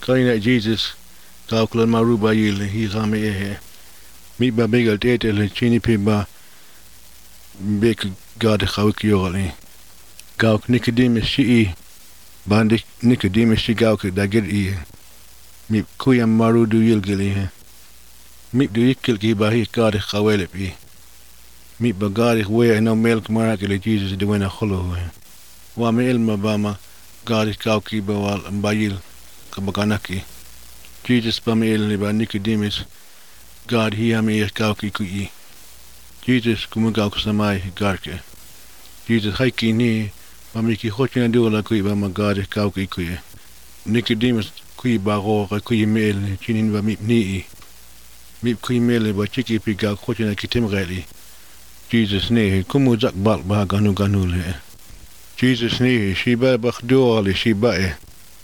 Kaina Jesus kauklan maruba yil hi rame ehe. Mi ba begal tetel chini pe ba bek gade khawk yorali. Gauk Nicodemus shi bandi Nicodemus shi gauk dagir i. Mi kuyam marudu yil gili he. Mi du yikil ki ba hi gade khawelep i. Mi ba gade wea no melk marakele Jesus de wena kholo he. Wa me ilma bama gade kauki ba wal mbayil kabakanaki. Jesus ba me ilni ba Nicodemus God hi ame kauki ku i. Jesus kumagauk samai garke. Jesus haiki ni mamiki hochina diola kui ba magade kauki kui. Nicodemus kui ba ro kui mel chinin ba mip ni. Mip kui mel ba chiki pi ga hochina kitim gali. Jesus ne kumuzak bal ba ganu ganu le. Jesus ne shiba ba khdoali shiba e.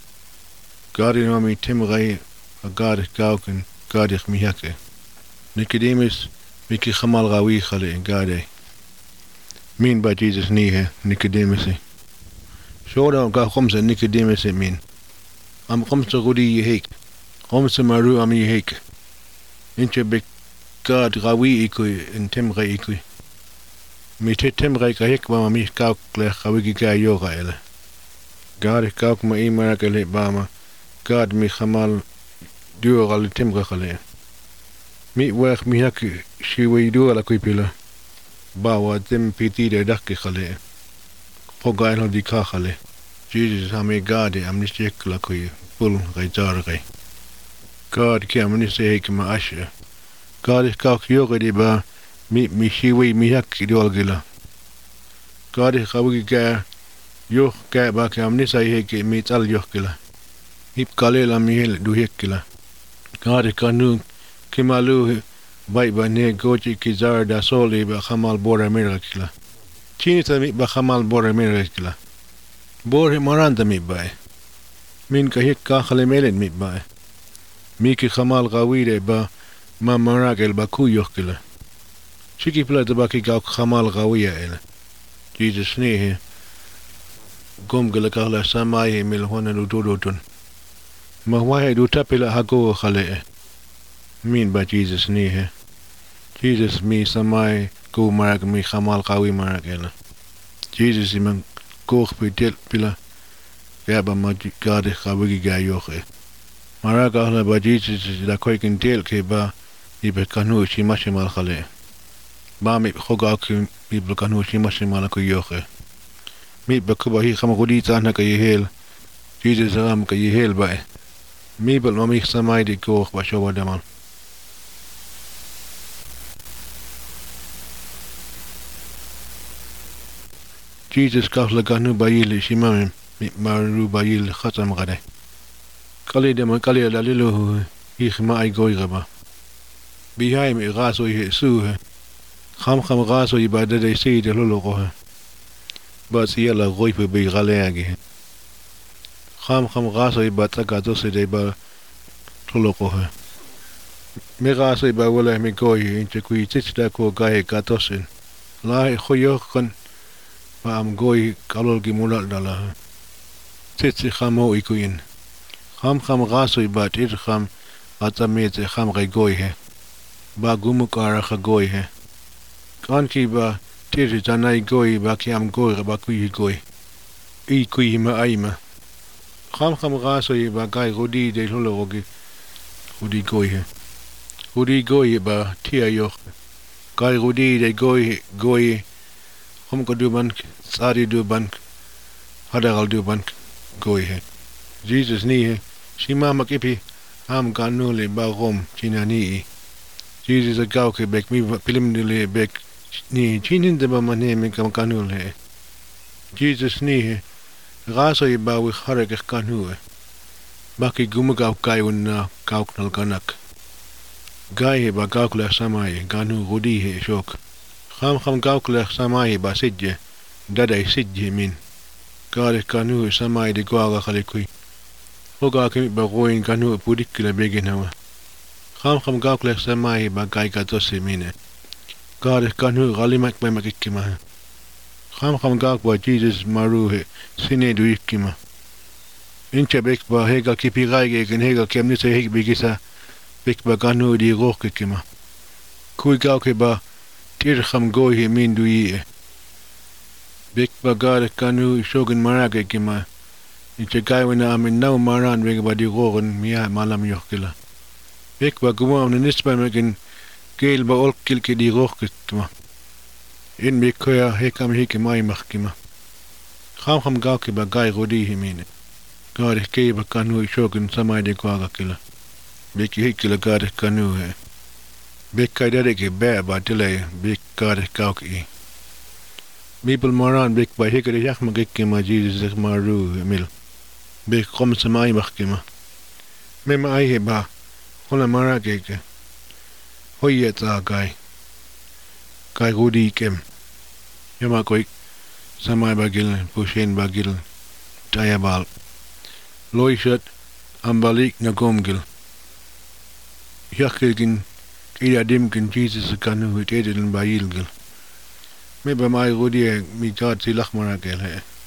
Gadi mami tim gai agade kauken gadi khmihake. Nicodemus Miki khamal gawi khale gade. Min ba Jesus ni he Nicodemus. Shoda ga khomsa Nicodemus min. Am khomsa gudi hek. Khomsa maru am hek. Inche be gad gawi ikui in temre ikui. Mi te temre ka hek ba mi ka kle gawi ga yoga ele. Gad ka ma imara kale ba ma. Gad mi khamal dural temre khale. Mi wech mi hak shiwi du ala kuipila. Bawa dem piti de dakke khale. Foga eno di ka khale. Jesus ame gade amnistek la kui pul gai jar gai. God ki amniste hek ma ashe. God ka yoga di ba mi shiwi mi hak du al gila. God khawi ga yo ga ba ki amnisa hek mi tal yo gila. Hip kale la mi hel du hek gila. God ka nu Kimalu bai ba ne goji ki zar da soli ba khamal bora mirakila. Chini ta mi ba khamal bora mirakila. Bora maranda mi bai. Min ka hik ka khale melen mi bai. Mi ki khamal gawide ba ma maragel ba ku yokila. Chiki plata ba ki ka khamal gawiya ele. Jesus ne he. Gom gala ka la samai mil hona lu dodotun. Ma wahe du tapila hago khale e. Min ba Jesus ni he. Jesus mi samai go marag mi khamal qawi marag ela. Jesus iman koch pe del pila. Ya ba ma gade qawi ga yoche. Marag ahla ba Jesus la koikin del ke ba ibe kanu shi mashimal khale. Ba mi khoga ki ibe kanu shi mashimal ko yoche. Mi ba kuba hi khama gudi tahna ka yehel. Jesus ram ka yehel ba. Mi bal ma mi samai di koch ba showa daman. Jesus kahla ganu bayil shimam maru bayil khatam gade. Kali de man kali la lilu ich ma ay goy gaba. Bihay mi gaso hi su he. Kham gaso ibada de seyd lolo ko he. Bas yala goy pe bi gale age. Kham gaso ibata ka to se de ba lolo ko he. Mi gaso iba wala mi goy inche kui titsda ko gae ka to sen. La khoyo kan ba am goy kalol gi mulal dala titsi khamo ikuin kham gaso ibat ir kham atamete kham gai goy he ba gumu kara kha goy he kan ki ba tir janai goy ba ki am goy ba kui goy I kui ma aima kham gaso iba gai godi de lolo gogi godi goy he godi goy ba tia yo gai godi de goy Hom ko du bank, sari du bank, hadagal du bank, goy he. Jesus ni he, si mama kipi, ham ganule ba rom, china ni. Jesus a gau ke bek, mi pilim nule bek, ni chinin de ba mane mi kam ganule. Jesus ni he, raso I ba wich harek ganule. Baki gumagau kai unna gauk nal ganak. Gai he ba gauk le samai, ganu rudi he shok. Kham gaukle samai ba sidje dadai sidje min kare kanu samai de gwaga khalikui hoga ke ba goin kanu pudikla begenawa kham gaukle samai ba gai ka to semine kare kanu galimak ba makikima kham gauk ba Jesus maru he sine du ikima Inche bek ba hega kipi raige gen hega kem ni se hega bigisa bek ba ganu di roke kima. Kui gau ke ba tirkham go hi min du yi. Bek ba gade ganu shogun marage kima. Inche gai wana amin nau maran vega ba di rogen miya malam yohkila. Bek ba guwa na nisba megen gel ba olkil ke di roke kima. In bek koya hekam heke mai mach kima. Kham gau ke ba gai rodi hi mine. Gade ke ba ganu shogun samai de kwaga kila. Bek hekila gade ganu he. Bek kai dade ke ba ba delay bek gade gau ke. Mibel maran bek ba heke de yak magik kima Jesus maru mil. Bek kom samai mach kima. Mema ai he ba. Hola mara keke. Hoye ta gai. Gai rodi kem. Yama koik. Samai bagil, pushen bagil. Tayabal. Loishat. Ambalik na gomgil. Yakilgin. Ida dimkin Jesus kanu hit edelen ba yilgil. Meba mai rodi mi God silach mara kel he.